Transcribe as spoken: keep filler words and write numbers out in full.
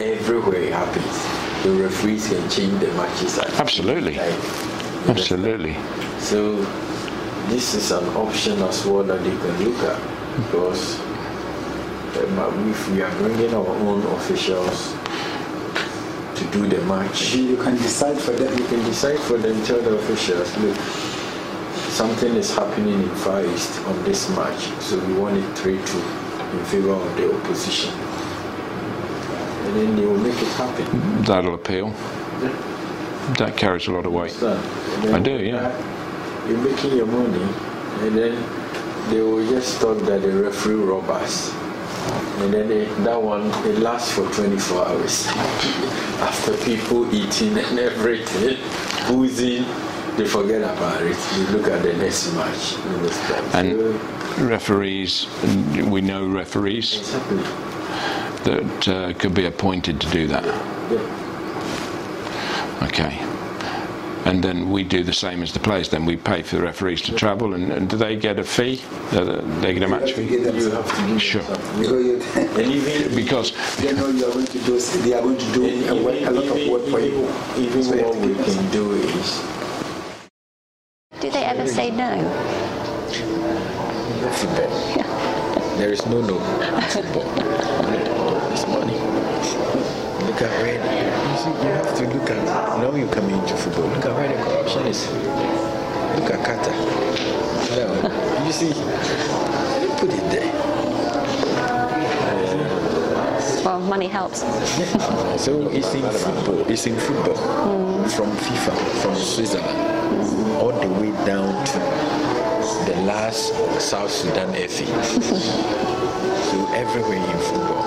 everywhere it happens. The referees can change the matches. Absolutely. Like, Absolutely. So this is an option as well that they can look at, because um, if we are bringing our own officials to do the match, you can decide for them. You can decide for them. Tell the officials, look, something is happening in Far East on this match, so we want it three two in favor of the opposition. And then they will make it happen. That'll appeal. Yeah. That carries a lot of weight. I do, yeah. You're making your money, and then they will just talk that the referee rob us. And then they, that one, it lasts for twenty-four hours. After people eating and everything, boozing, they forget about it. They look at the next match. And so, referees, we know referees. Exactly. That uh, could be appointed to do that. Yeah. Okay. And then we do the same as the players. Then we pay for the referees to travel, and, and do they get a fee? Do they get a match fee? You have to give Sure. and even because they know you are going to do. They are going to do a, even, work, a lot of work for you. Even So what we can do is. Do they ever say no? Football. Yeah. There is no no in football. It's money. Look at where you see. You have to look at now. You come into football. Look at where the corruption is. Look at Qatar. Yeah. You see, they put it there. Well, money helps. So it's in football. It's in football. Mm. From FIFA, from Switzerland, mm. all the way down to the last South Sudan F A. So everywhere in football.